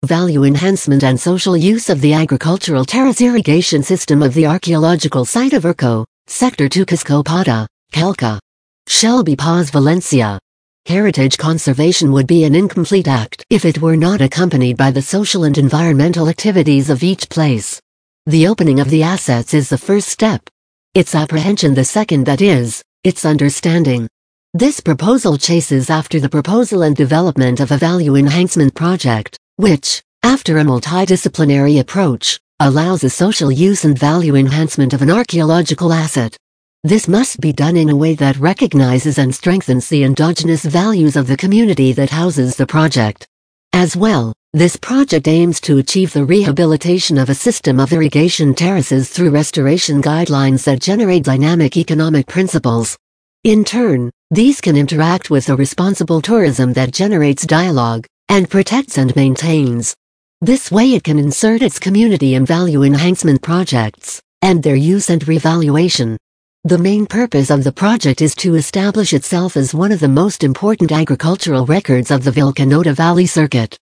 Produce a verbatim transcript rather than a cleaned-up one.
Value enhancement and social use of the agricultural terrace irrigation system of the archaeological site of Urco, Sector two Cusco Pata, Calca. Shelby Paz Valencia. Heritage conservation would be an incomplete act if it were not accompanied by the social and environmental activities of each place. The opening of the assets is the first step. Its apprehension the second, that is, its understanding. This proposal chases after the proposal and development of a value enhancement project, which, after a multidisciplinary approach, allows the social use and value enhancement of an archaeological asset. This must be done in a way that recognizes and strengthens the endogenous values of the community that houses the project. As well, this project aims to achieve the rehabilitation of a system of irrigation terraces through restoration guidelines that generate dynamic economic principles. In turn, these can interact with a responsible tourism that generates dialogue, and protects and maintains. This way it can insert its community and value enhancement projects, and their use and revaluation. The main purpose of the project is to establish itself as one of the most important agricultural records of the Vilcanota Valley Circuit.